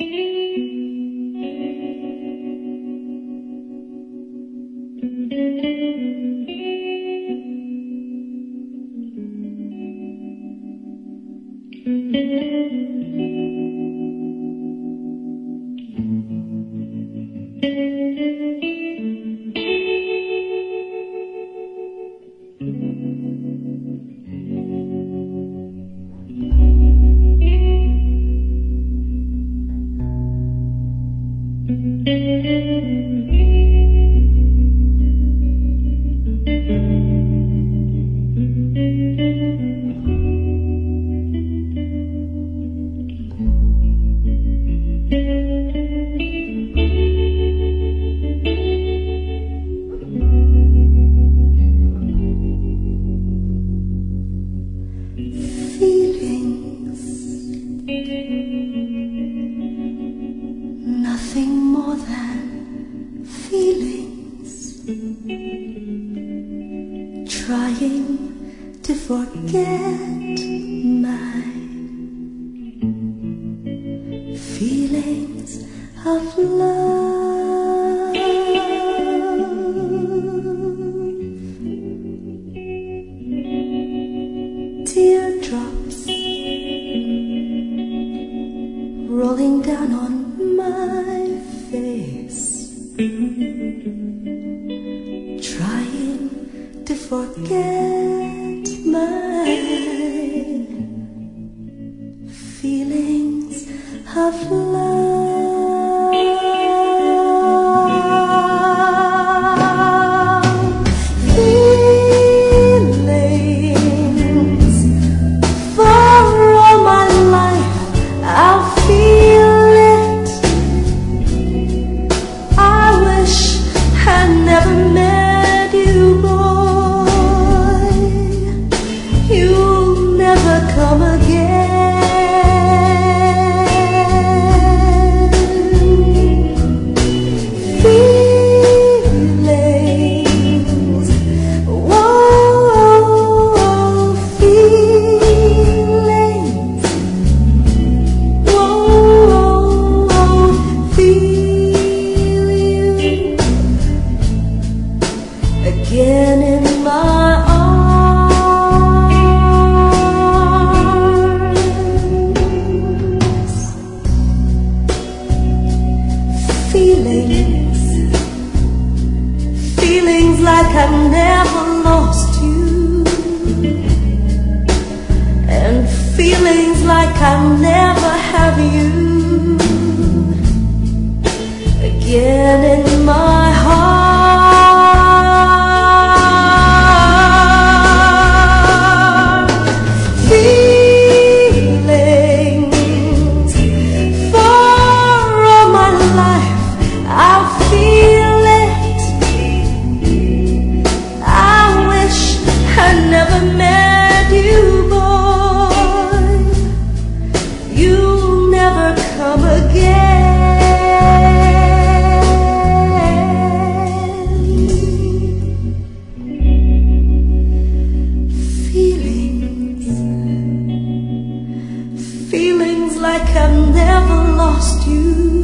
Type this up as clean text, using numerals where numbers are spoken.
Nothing more than feelings, trying to forget my feelings of love. Teardrops rolling down on my face, trying to forget my feelings of love. Feelings for all my life, I'll feel it. I wish I never met you, boy. You'll never come again. Feelings, whoa, feelings, whoa, feel you again in my arms. Feelings like I've never lost you, and feelings like I'll never have you again in my heart. Feelings for all my life, I'll feel it. I wish I never met you, boy. You'll never come again. Feelings like I've never lost you,